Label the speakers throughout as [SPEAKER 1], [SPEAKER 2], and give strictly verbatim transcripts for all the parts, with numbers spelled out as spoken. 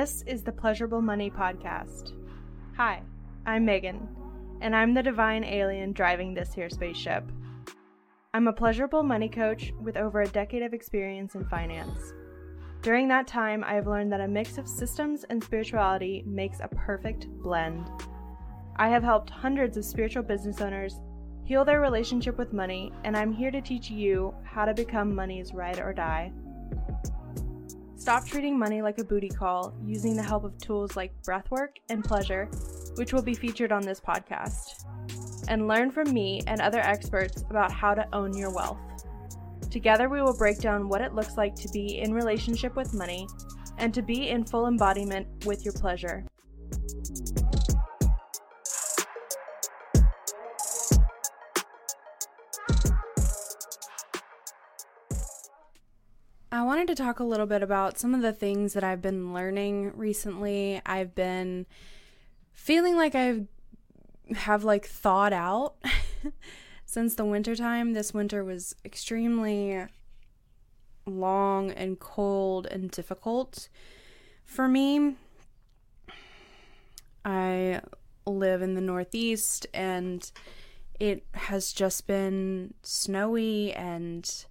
[SPEAKER 1] This is the Pleasurable Money Podcast. Hi, I'm Megan, and I'm the divine alien driving this here spaceship. I'm a pleasurable money coach with over a decade of experience in finance. During that time, I have learned that a mix of systems and spirituality makes a perfect blend. I have helped hundreds of spiritual business owners heal their relationship with money, and I'm here to teach you how to become money's ride or die. Stop treating money like a booty call using the help of tools like breathwork and pleasure, which will be featured on this podcast. And learn from me and other experts about how to own your wealth. Together we will break down what it looks like to be in relationship with money and to be in full embodiment with your pleasure. I wanted to talk a little bit about some of the things that I've been learning recently. I've been feeling like I have like thawed out since the winter time. This winter was extremely long and cold and difficult for me. I live in the Northeast and it has just been snowy and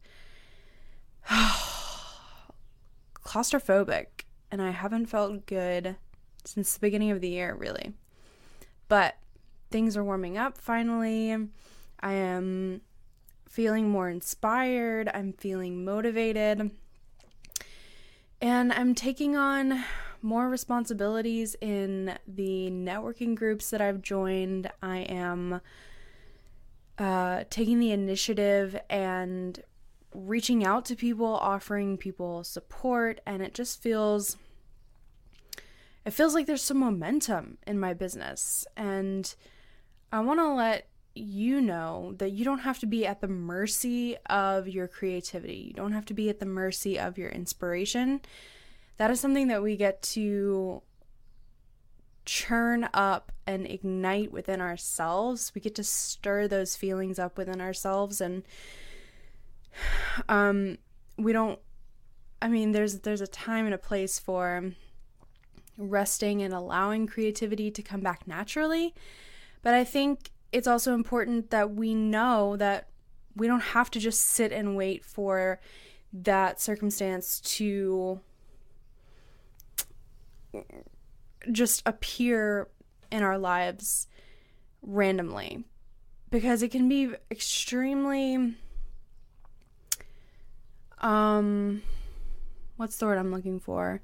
[SPEAKER 1] claustrophobic, and I haven't felt good since the beginning of the year, really. But things are warming up finally. I am feeling more inspired. I'm feeling motivated. And I'm taking on more responsibilities in the networking groups that I've joined. I am uh, taking the initiative and reaching out to people, offering people support, and it just feels, it feels like there's some momentum in my business. And I want to let you know that you don't have to be at the mercy of your creativity. You don't have to be at the mercy of your inspiration. That is something that we get to churn up and ignite within ourselves. We get to stir those feelings up within ourselves, and Um, we don't, I mean, there's, there's a time and a place for resting and allowing creativity to come back naturally. But I think it's also important that we know that we don't have to just sit and wait for that circumstance to just appear in our lives randomly, because it can be extremely Um, what's the word I'm looking for?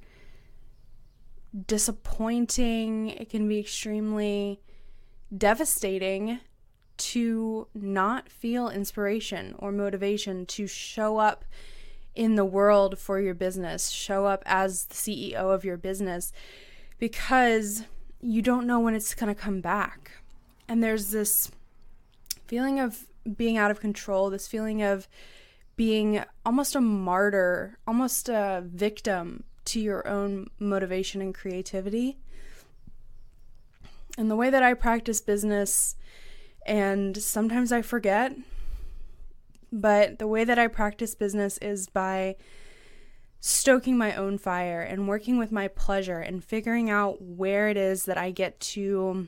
[SPEAKER 1] Disappointing. It can be extremely devastating to not feel inspiration or motivation to show up in the world for your business, show up as the C E O of your business, because you don't know when it's going to come back. And there's this feeling of being out of control, this feeling of being almost a martyr, almost a victim to your own motivation and creativity. And the way that I practice business, and sometimes I forget, but the way that I practice business is by stoking my own fire and working with my pleasure and figuring out where it is that I get to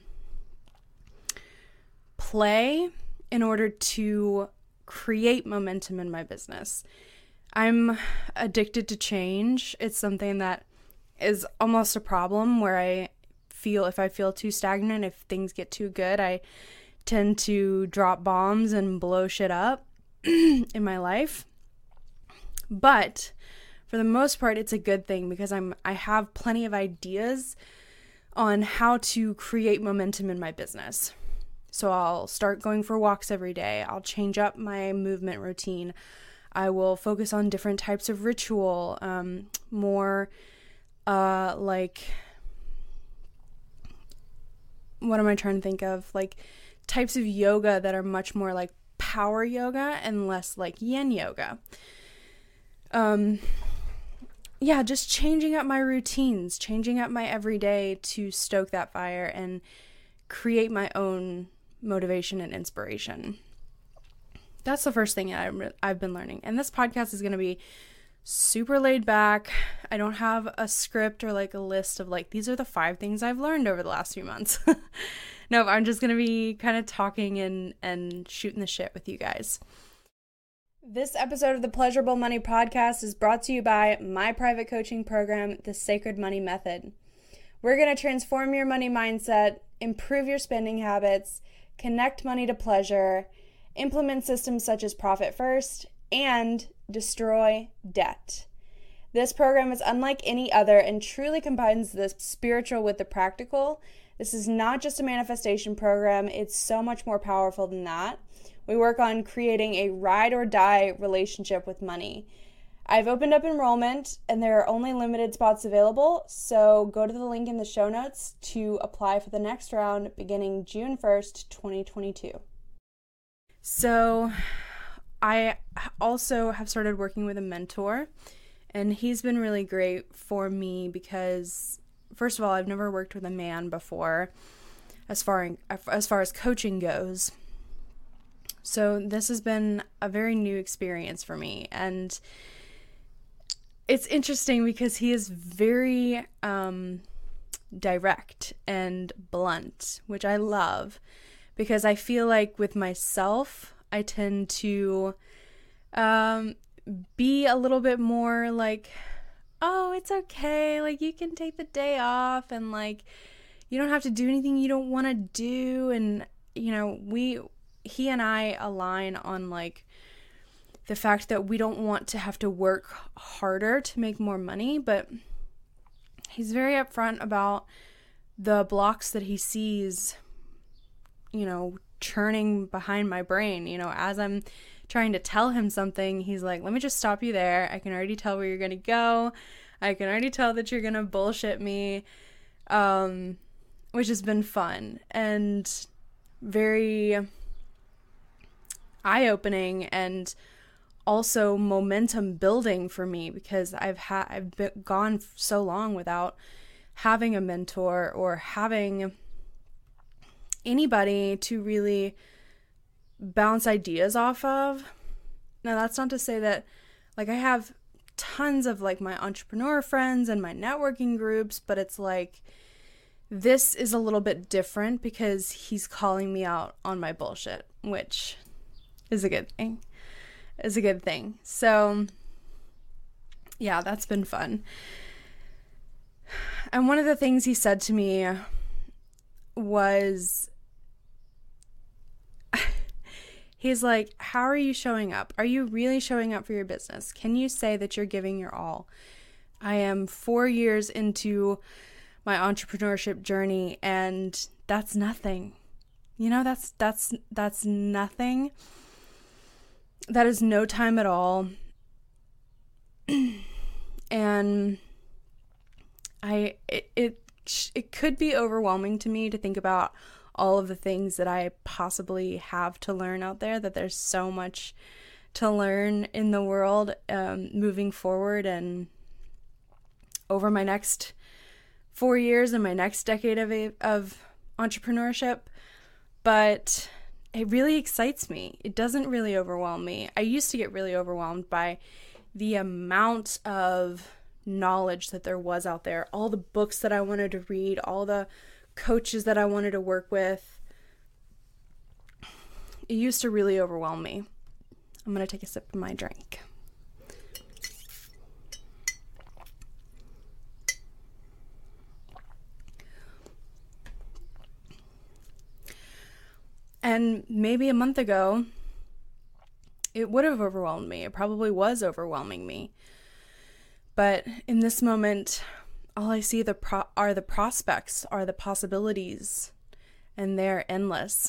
[SPEAKER 1] play in order to create momentum in my business. I'm addicted to change. It's something that is almost a problem where I feel if I feel too stagnant, if things get too good, I tend to drop bombs and blow shit up in my life. But for the most part, it's a good thing because I'm I have plenty of ideas on how to create momentum in my business. So I'll start going for walks every day. I'll change up my movement routine. I will focus on different types of ritual, um, more uh, like, what am I trying to think of? Like types of yoga that are much more like power yoga and less like yin yoga. Um, yeah, just changing up my routines, changing up my everyday to stoke that fire and create my own motivation and inspiration. That's the first thing I've, I've been learning. And this podcast is going to be super laid back. I don't have a script or like a list of like, these are the five things I've learned over the last few months. No, I'm just going to be kind of talking and, and shooting the shit with you guys. This episode of the Pleasurable Money Podcast is brought to you by my private coaching program, The Sacred Money Method. We're going to transform your money mindset, improve your spending habits, connect money to pleasure, implement systems such as Profit First, and destroy debt. This program is unlike any other and truly combines the spiritual with the practical. This is not just a manifestation program. It's so much more powerful than that. We work on creating a ride or die relationship with money. I've opened up enrollment and there are only limited spots available, so go to the link in the show notes to apply for the next round beginning June first, twenty twenty-two. So I also have started working with a mentor, and he's been really great for me because, first of all, I've never worked with a man before as far as far as coaching goes. So this has been a very new experience for me, and it's interesting because he is very um, direct and blunt, which I love, because I feel like with myself, I tend to um, be a little bit more like, oh, it's okay, like you can take the day off, and like you don't have to do anything you don't want to do. And you know, we he and I align on like the fact that we don't want to have to work harder to make more money, but he's very upfront about the blocks that he sees, you know, churning behind my brain. You know, as I'm trying to tell him something, he's like, let me just stop you there. I can already tell where you're going to go. I can already tell that you're going to bullshit me, um, which has been fun and very eye-opening and also momentum building for me, because I've had I've been gone so long without having a mentor or having anybody to really bounce ideas off of. Now, that's not to say that, like, I have tons of like my entrepreneur friends and my networking groups, but it's like this is a little bit different because he's calling me out on my bullshit, which is a good thing. Is a good thing. So yeah, that's been fun. And one of the things he said to me was, he's like, how are you showing up? Are you really showing up for your business? Can you say that you're giving your all? I am four years into my entrepreneurship journey, and that's nothing. You know, that's that's that's nothing. That is no time at all. And I it, it it could be overwhelming to me to think about all of the things that I possibly have to learn out there, that there's so much to learn in the world um, moving forward and over my next four years and my next decade of of entrepreneurship. But it really excites me. It doesn't really overwhelm me. I used to get really overwhelmed by the amount of knowledge that there was out there, all the books that I wanted to read, all the coaches that I wanted to work with. It used to really overwhelm me. I'm going to take a sip of my drink. And maybe a month ago, it would have overwhelmed me. It probably was overwhelming me. But in this moment, all I see the pro- are the prospects, are the possibilities, and they're endless.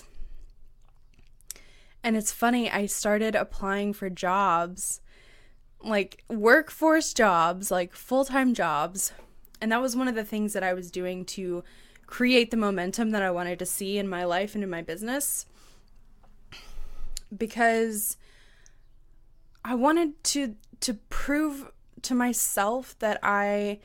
[SPEAKER 1] And it's funny, I started applying for jobs, like workforce jobs, like full-time jobs. And that was one of the things that I was doing to create the momentum that I wanted to see in my life and in my business, because I wanted to to prove to myself that I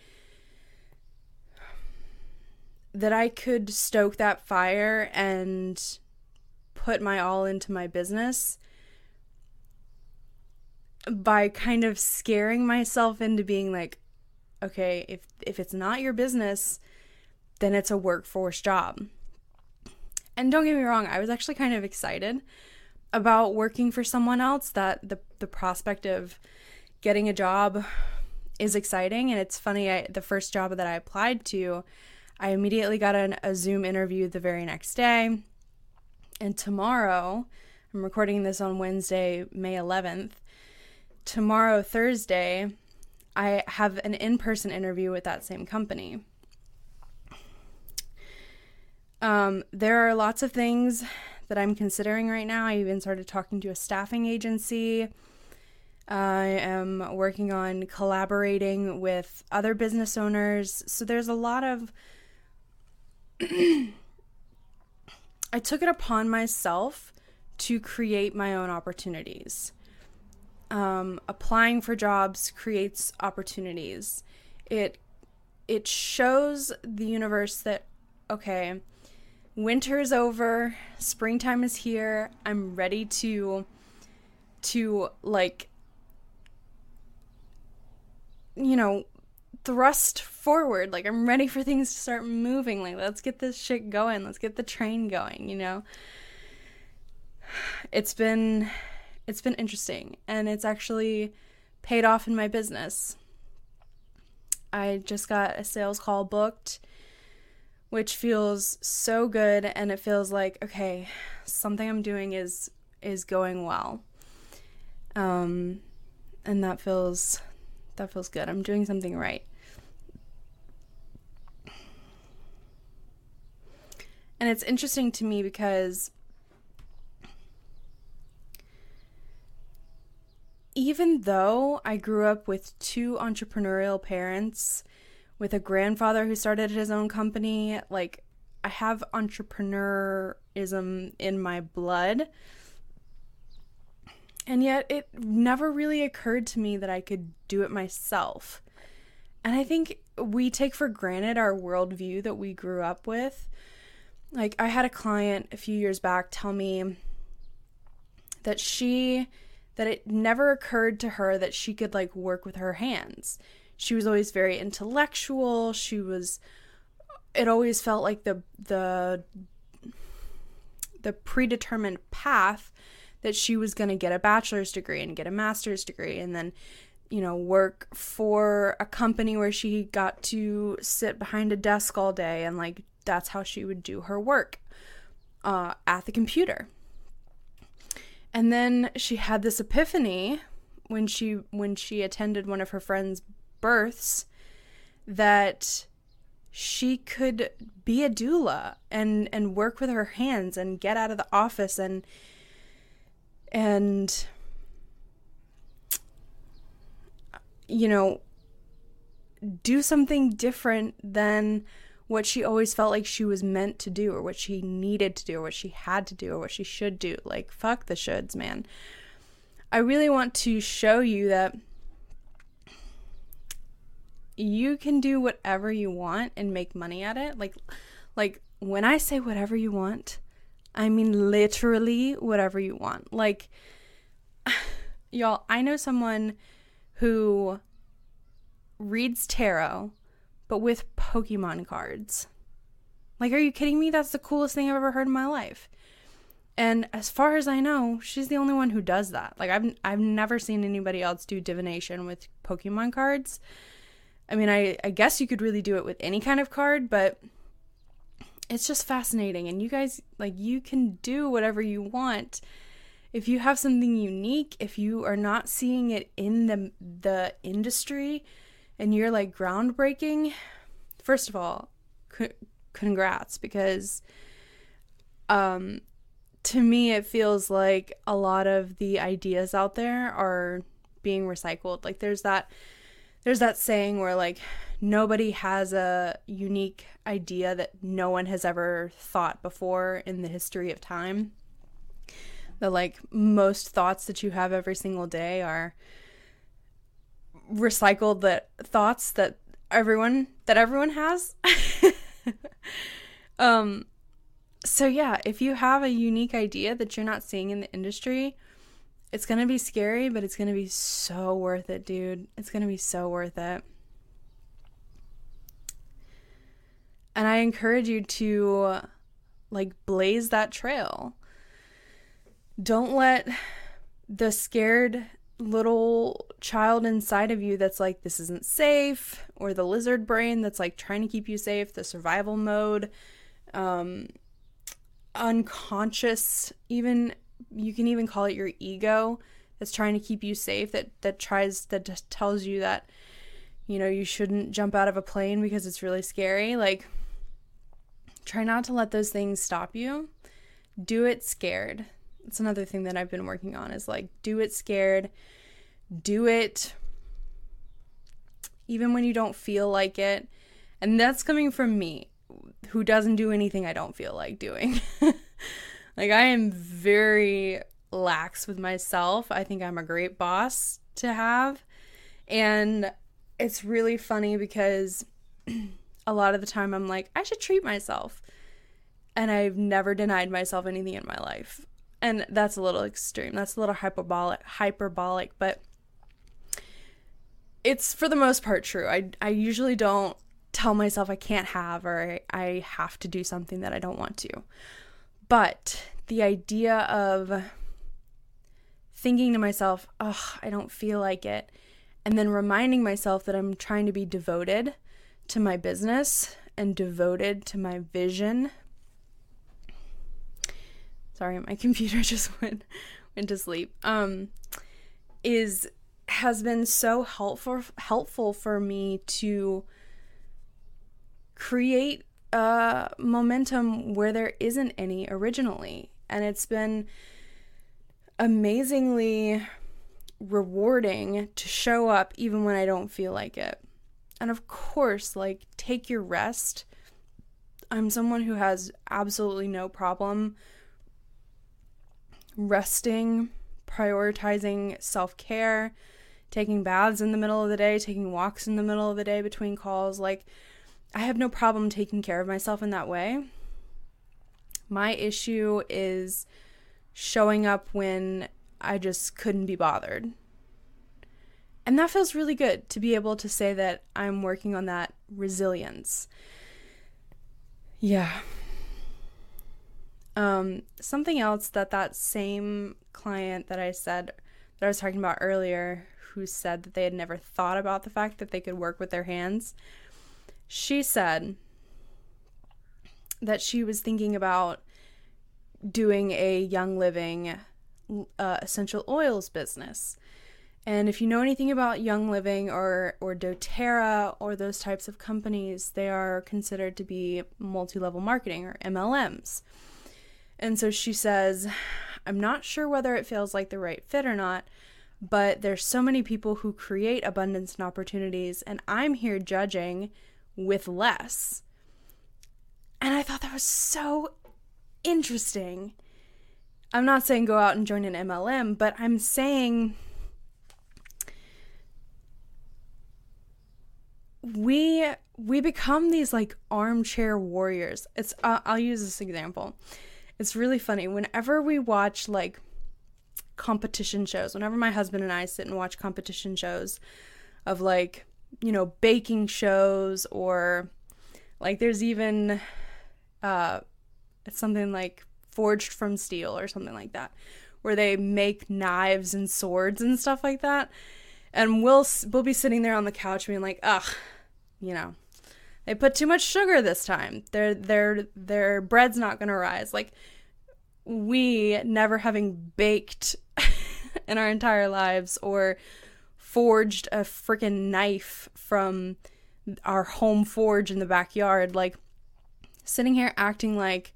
[SPEAKER 1] that I could stoke that fire and put my all into my business by kind of scaring myself into being like, okay, if if it's not your business, then it's a workforce job. And don't get me wrong, I was actually kind of excited about working for someone else, that the the prospect of getting a job is exciting. And it's funny, I, the first job that I applied to, I immediately got an, a Zoom interview the very next day. And tomorrow, I'm recording this on Wednesday, May eleventh. Tomorrow, Thursday, I have an in-person interview with that same company. Um, there are lots of things that I'm considering right now. I even started talking to a staffing agency. I am working on collaborating with other business owners. So there's a lot of... I took it upon myself to create my own opportunities. Um, applying for jobs creates opportunities. It it shows the universe that, okay, winter is over, springtime is here. I'm ready to to like, you know, thrust forward. Like, I'm ready for things to start moving. Like, let's get this shit going. Let's get the train going, you know? It's been, it's been interesting, and it's actually paid off in my business. I just got a sales call booked, which feels so good, and it feels like, okay, something I'm doing is, is going well. Um, and that feels, that feels good. I'm doing something right. And it's interesting to me because even though I grew up with two entrepreneurial parents, with a grandfather who started his own company, like, I have entrepreneurism in my blood. And yet it never really occurred to me that I could do it myself. And I think we take for granted our worldview that we grew up with. Like, I had a client a few years back tell me that she, that it never occurred to her that she could, like, work with her hands. She was always very intellectual. She was, it always felt like the, the, the predetermined path that she was going to get a bachelor's degree and get a master's degree and then, you know, work for a company where she got to sit behind a desk all day, and, like, that's how she would do her work uh, at the computer. And then she had this epiphany when she when she attended one of her friends' births that she could be a doula and and work with her hands and get out of the office and and you know, do something different than what she always felt like she was meant to do, or what she needed to do, or what she had to do, or what she should do. Like, fuck the shoulds, man. I really want to show you that you can do whatever you want and make money at it. Like, like when I say whatever you want, I mean literally whatever you want. Like, y'all, I know someone who reads tarot, but with Pokemon cards. Like, are you kidding me? That's the coolest thing I've ever heard in my life. And as far as I know, she's the only one who does that. Like, I've I've never seen anybody else do divination with Pokemon cards. I mean, I, I guess you could really do it with any kind of card, but it's just fascinating. And you guys, like, you can do whatever you want. If you have something unique, if you are not seeing it in the the industry, and you're, like, groundbreaking, first of all, c- congrats, because um, to me it feels like a lot of the ideas out there are being recycled. Like, there's that, there's that saying where, like, nobody has a unique idea that no one has ever thought before in the history of time. That, like, most thoughts that you have every single day are recycled that thoughts that everyone that everyone has. um so yeah, if you have a unique idea that you're not seeing in the industry, it's going to be scary, but it's going to be so worth it, dude. It's going to be so worth it. And I encourage you to like blaze that trail. Don't let the scared little child inside of you that's like, this isn't safe, or the lizard brain that's like trying to keep you safe, the survival mode, um, unconscious, even, you can even call it your ego that's trying to keep you safe, that, that tries, that just tells you that, you know, you shouldn't jump out of a plane because it's really scary. Like, try not to let those things stop you. Do it scared. It's another thing that I've been working on, is like, do it scared. Do it even when you don't feel like it. And that's coming from me, who doesn't do anything I don't feel like doing. Like, I am very lax with myself. I think I'm a great boss to have. And it's really funny because a lot of the time I'm like, I should treat myself. And I've never denied myself anything in my life. And that's a little extreme. That's a little hyperbolic, hyperbolic, but it's for the most part true. I, I usually don't tell myself I can't have, or I have to do something that I don't want to. But the idea of thinking to myself, oh, I don't feel like it, and then reminding myself that I'm trying to be devoted to my business and devoted to my vision. Sorry, my computer just went went to sleep. Um, is has been so helpful helpful for me to create a momentum where there isn't any originally, and it's been amazingly rewarding to show up even when I don't feel like it. And of course, like, take your rest. I'm someone who has absolutely no problem resting, prioritizing self-care, taking baths in the middle of the day, taking walks in the middle of the day between calls. Like, I have no problem taking care of myself in that way. My issue is showing up when I just couldn't be bothered. And that feels really good, to be able to say that I'm working on that resilience. Yeah. Um, something else that that same client that I said, that I was talking about earlier, who said that they had never thought about the fact that they could work with their hands, she said that she was thinking about doing a Young Living uh, essential oils business. And if you know anything about Young Living or, or doTERRA or those types of companies, they are considered to be multi-level marketing, or M L Ms. And so she says, I'm not sure whether it feels like the right fit or not, but there's so many people who create abundance and opportunities, and I'm here judging with less. And I thought that was so interesting. I'm not saying go out and join an M L M, but I'm saying we we become these like armchair warriors. It's uh, I'll use this example. It's really funny. Whenever we watch like competition shows, whenever my husband and I sit and watch competition shows of like, you know, baking shows, or like there's even uh it's something like Forged from Steel or something like that, where they make knives and swords and stuff like that. And we'll we'll be sitting there on the couch being like, ugh, you know, they put too much sugar this time. Their their their bread's not gonna rise. Like, we, never having baked in our entire lives or forged a freaking knife from our home forge in the backyard, like sitting here acting like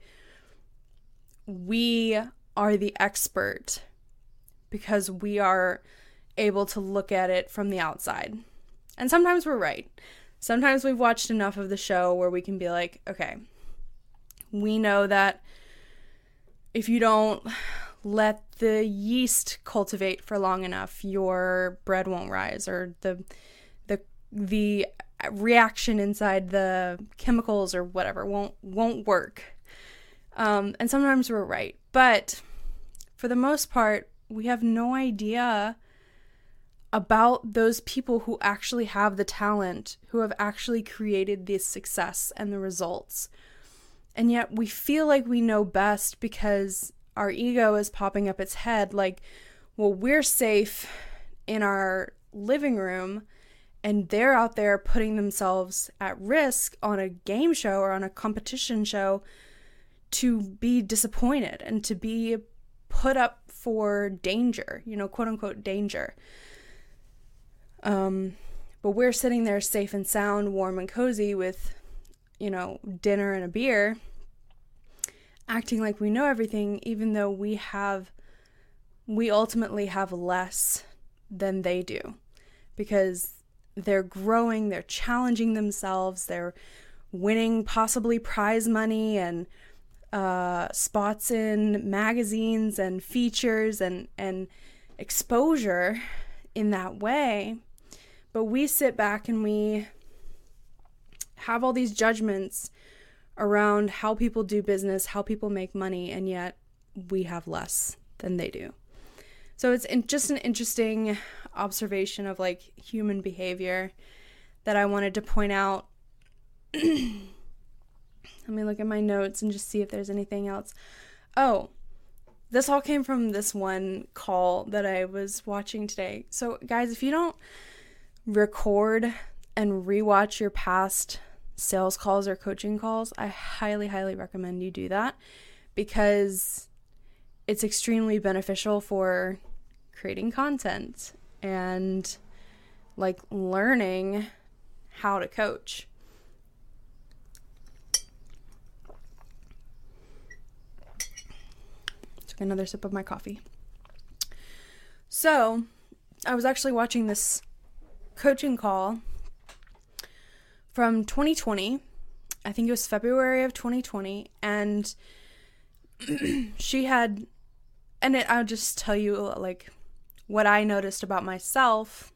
[SPEAKER 1] we are the expert because we are able to look at it from the outside. And sometimes we're right. Sometimes we've watched enough of the show where we can be like, okay, we know that if you don't let the yeast cultivate for long enough, your bread won't rise, or the the the reaction inside the chemicals or whatever won't won't work. Um, and sometimes we're right, but for the most part, we have no idea about those people who actually have the talent, who have actually created this success and the results. And yet we feel like we know best because our ego is popping up its head like, well, we're safe in our living room and they're out there putting themselves at risk on a game show or on a competition show to be disappointed and to be put up for danger, you know, quote unquote danger. Um, but we're sitting there safe and sound, warm and cozy with, you know, dinner and a beer, acting like we know everything, even though we have, we ultimately have less than they do, because they're growing, they're challenging themselves, they're winning possibly prize money and uh, spots in magazines and features and, and exposure in that way. But we sit back and we have all these judgments around how people do business, how people make money, and yet we have less than they do. So it's in, just an interesting observation of like human behavior that I wanted to point out. Let me look at my notes and just see if there's anything else. Oh, this all came from this one call that I was watching today. So guys, if you don't record and rewatch your past sales calls or coaching calls, I highly, highly recommend you do that, because it's extremely beneficial for creating content and like learning how to coach. Took another sip of my coffee. So I was actually watching this coaching call from twenty twenty. I think it was February of twenty twenty, and she had, and it, I'll just tell you like what I noticed about myself,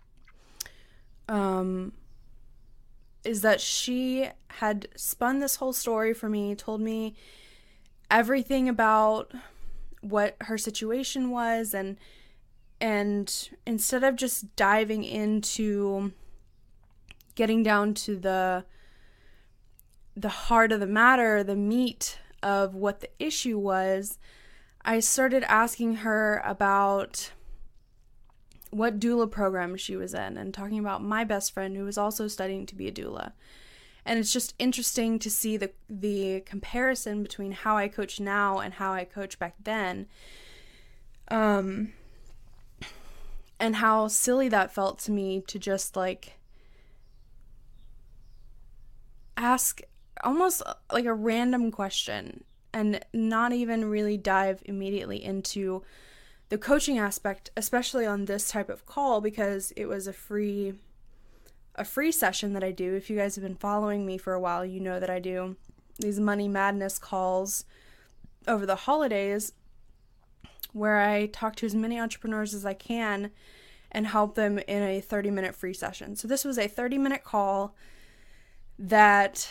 [SPEAKER 1] um, is that she had spun this whole story for me, told me everything about what her situation was, and And instead of just diving into getting down to the the heart of the matter, the meat of what the issue was, I started asking her about what doula program she was in and talking about my best friend who was also studying to be a doula. And it's just interesting to see the the comparison between how I coach now and how I coach back then. Um... And how silly that felt to me to just like ask almost like a random question and not even really dive immediately into the coaching aspect, especially on this type of call, because it was a free a free session that I do. If you guys have been following me for a while, you know that I do these Money Madness calls over the holidays, where I talk to as many entrepreneurs as I can and help them in a thirty minute free session. So this was a thirty minute call that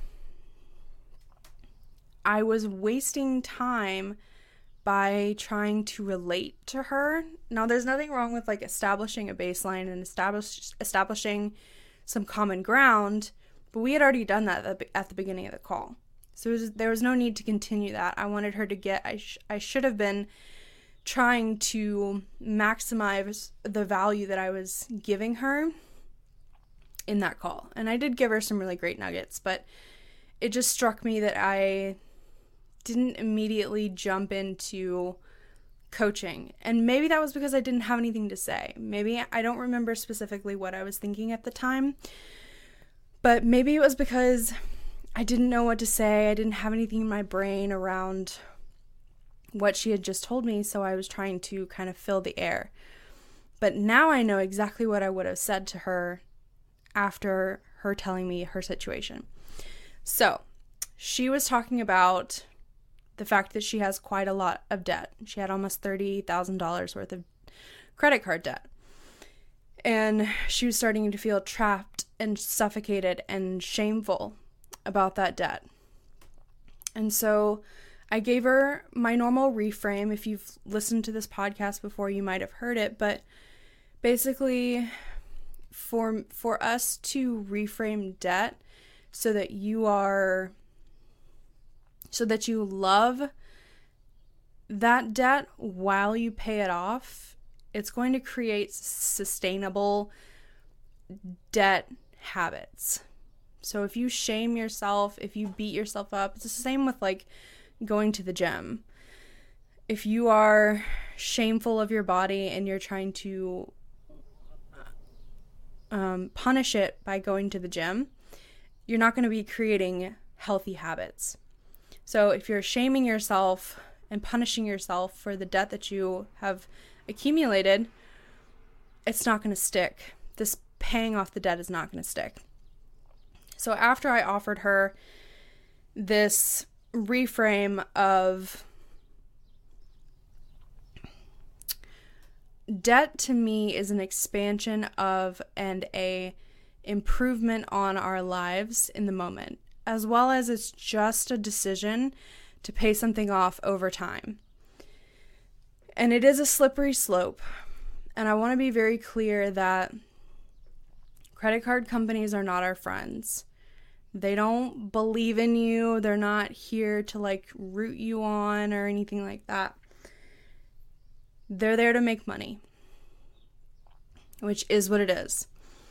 [SPEAKER 1] I was wasting time by trying to relate to her. Now, there's nothing wrong with like establishing a baseline and establish, establishing some common ground, but we had already done that at the, at the beginning of the call. So it was, there was no need to continue that. I wanted her to get, I, sh- I should have been trying to maximize the value that I was giving her in that call. And I did give her some really great nuggets, but it just struck me that I didn't immediately jump into coaching. And maybe that was because I didn't have anything to say. Maybe I don't remember specifically what I was thinking at the time, but maybe it was because I didn't know what to say. I didn't have anything in my brain around what she had just told me, so I was trying to kind of fill the air. But now I know exactly what I would have said to her after her telling me her situation. So, she was talking about the fact that she has quite a lot of debt. She had almost thirty thousand dollars worth of credit card debt. And she was starting to feel trapped and suffocated and shameful about that debt. And so I gave her my normal reframe. If you've listened to this podcast before, you might have heard it, but basically for for us to reframe debt so that you are so that you love that debt while you pay it off, it's going to create sustainable debt habits. So if you shame yourself, if you beat yourself up, it's the same with like going to the gym. If you are shameful of your body and you're trying to um, punish it by going to the gym, you're not going to be creating healthy habits. So if you're shaming yourself and punishing yourself for the debt that you have accumulated, it's not going to stick. This paying off the debt is not going to stick. So after I offered her this reframe of debt, to me is an expansion of and a improvement on our lives in the moment, as well as it's just a decision to pay something off over time. And it is a slippery slope. And I want to be very clear that credit card companies are not our friends. They don't believe in you. They're not here to like root you on or anything like that. They're there to make money, which is what it is.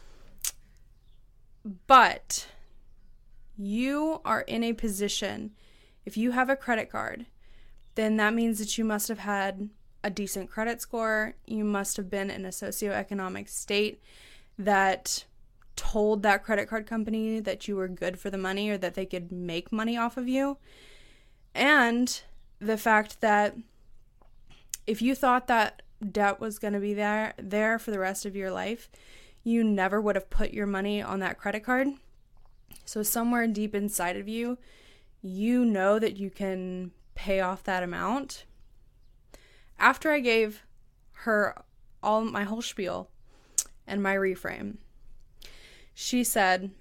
[SPEAKER 1] But you are in a position, if you have a credit card, then that means that you must have had a decent credit score. You must have been in a socioeconomic state that told that credit card company that you were good for the money or that they could make money off of you. And the fact that if you thought that debt was going to be there there for the rest of your life, you never would have put your money on that credit card. So somewhere deep inside of you, you know that you can pay off that amount. After I gave her all my whole spiel and my reframe, she said,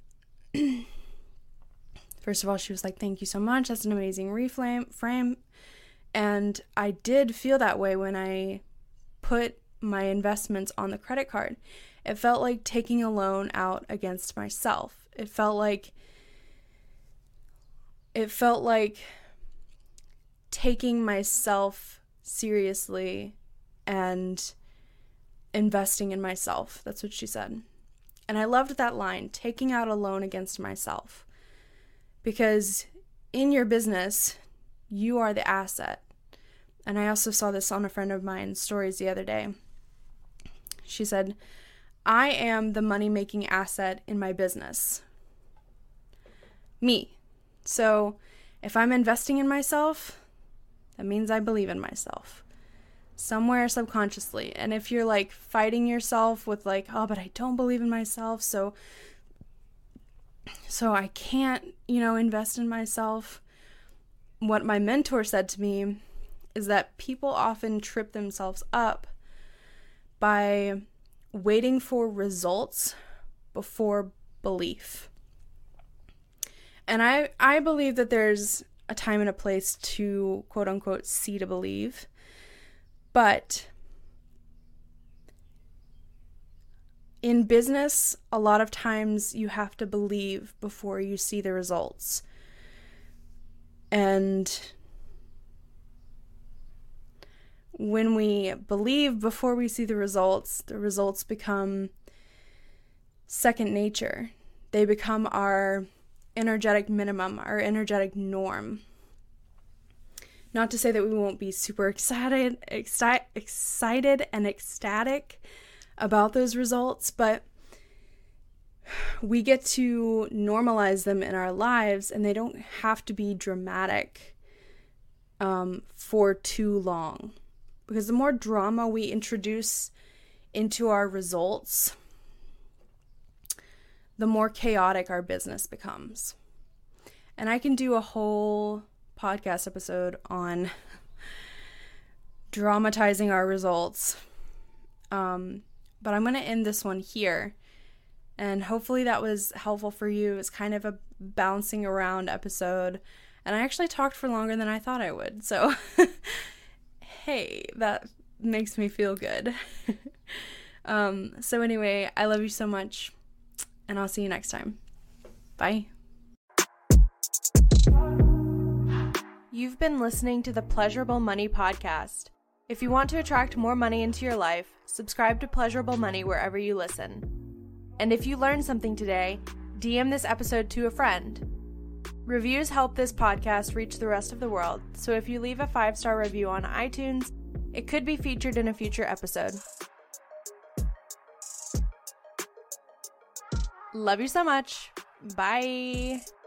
[SPEAKER 1] first of all, she was like, thank you so much. That's an amazing reframe. Frame. And I did feel that way when I put my investments on the credit card. It felt like taking a loan out against myself. It felt like, it felt like taking myself seriously and investing in myself. That's what she said. And I loved that line, taking out a loan against myself. Because in your business, you are the asset. And I also saw this on a friend of mine's stories the other day. She said, I am the money-making asset in my business. Me. So if I'm investing in myself, that means I believe in myself. Somewhere subconsciously. And if you're like fighting yourself with like, oh, but I don't believe in myself, so so I can't, you know, invest in myself. What my mentor said to me is that people often trip themselves up by waiting for results before belief. And I, I believe that there's a time and a place to quote unquote see to believe. But in business, a lot of times you have to believe before you see the results. And when we believe before we see the results, the results become second nature. They become our energetic minimum, our energetic norm. Not to say that we won't be super excited, exci- excited and ecstatic about those results, but we get to normalize them in our lives, and they don't have to be dramatic um, for too long. Because the more drama we introduce into our results, the more chaotic our business becomes. And I can do a whole podcast episode on dramatizing our results. Um, but I'm going to end this one here. And hopefully that was helpful for you. It's kind of a bouncing around episode. And I actually talked for longer than I thought I would. So, hey, that makes me feel good. um, so anyway, I love you so much, and I'll see you next time. Bye. You've been listening to the Pleasurable Money Podcast. If you want to attract more money into your life, subscribe to Pleasurable Money wherever you listen. And if you learned something today, D M this episode to a friend. Reviews help this podcast reach the rest of the world, so if you leave a five-star review on iTunes, it could be featured in a future episode. Love you so much. Bye.